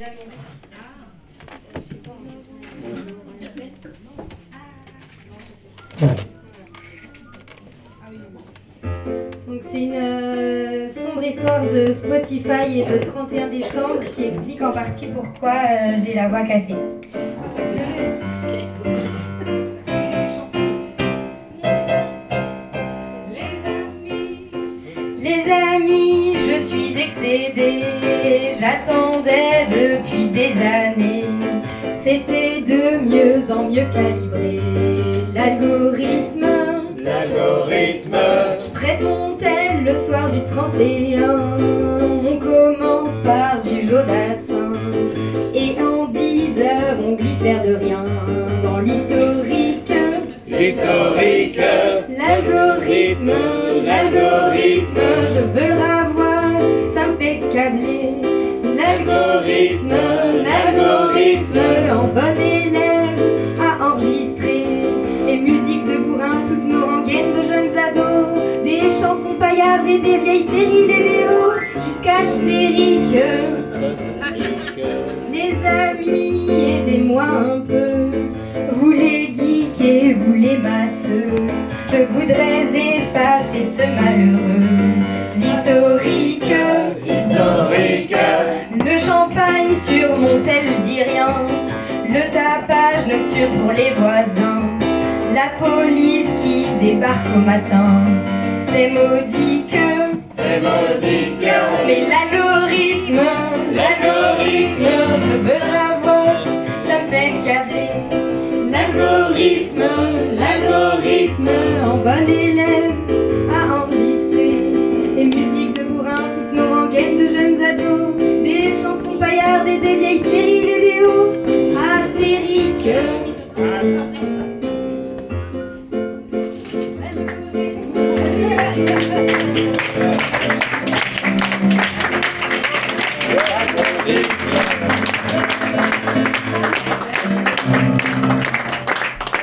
Donc c'est une sombre histoire de Spotify et de 31 décembre qui explique en partie pourquoi j'ai la voix cassée. Les amis, je suis excédée, j'attendais depuis des années. C'était de mieux en mieux calibré. L'algorithme, je prête mon tel le soir du 31. On commence par du Jodassin et en 10 heures on glisse l'air de rien dans l'historique. L'algorithme, je veux le revoir, ça me fait câbler. L'algorithme, en bon élève à enregistrer les musiques de bourrin, toutes nos rengaines de jeunes ados, des chansons paillardes et des vieilles séries, les VO, jusqu'à Derrick. Les amis, aidez-moi un peu, vous les geeks et vous les matheux, je voudrais effacer ce malheureux historique. Le champagne sur mon tel, je dis rien. Le tapage nocturne pour les voisins. La police qui débarque au matin. C'est modique. Mais l'algorithme, je veux le revoir, ça me fait câbler. L'algorithme, en bon élève à enregistrer les musiques de bourrin, toutes nos rengaines de jeunes ados, des chansons paillardes et des vieilles séries, les VO Astérique. Et